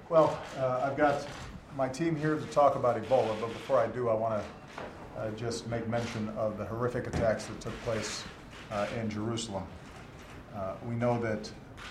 Well, I've got my team here to talk about Ebola, but before I do, I want to just make mention of the horrific attacks that took place in Jerusalem. We know that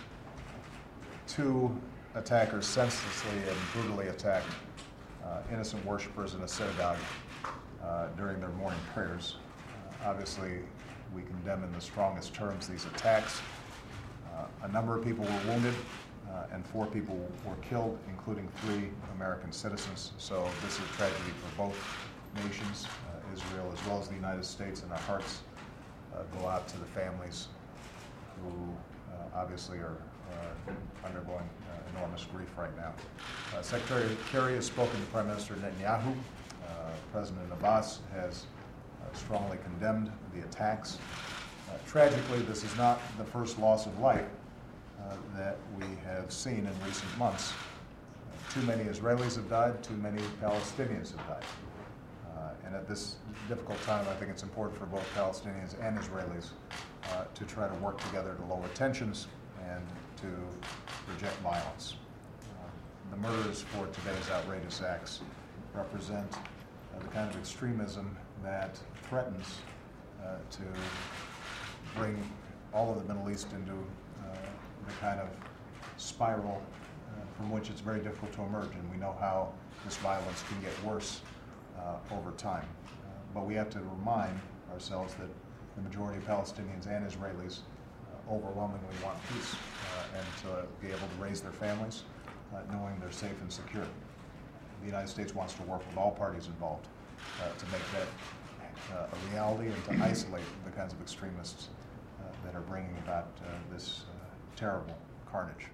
two attackers senselessly and brutally attacked innocent worshipers in a synagogue during their morning prayers. Obviously, we condemn in the strongest terms these attacks. A number of people were wounded and 4 people were killed, including 3 American citizens. So this is a tragedy for both nations, Israel as well as the United States, and our hearts go out to the families who obviously are undergoing enormous grief right now. Secretary Kerry has spoken to Prime Minister Netanyahu. President Abbas has strongly condemned the attacks. Tragically, this is not the first loss of life that we have seen in recent months. Too many Israelis have died, too many Palestinians have died. And at this difficult time, I think it's important for both Palestinians and Israelis to try to work together to lower tensions and to reject violence. The murders for today's outrageous acts represent the kind of extremism that threatens to bring all of the Middle East into the kind of spiral from which it's very difficult to emerge, and we know how this violence can get worse over time. But we have to remind ourselves that the majority of Palestinians and Israelis overwhelmingly want peace and to be able to raise their families knowing they're safe and secure. The United States wants to work with all parties involved to make that a reality and to isolate the kinds of extremists that are bringing about this terrible carnage.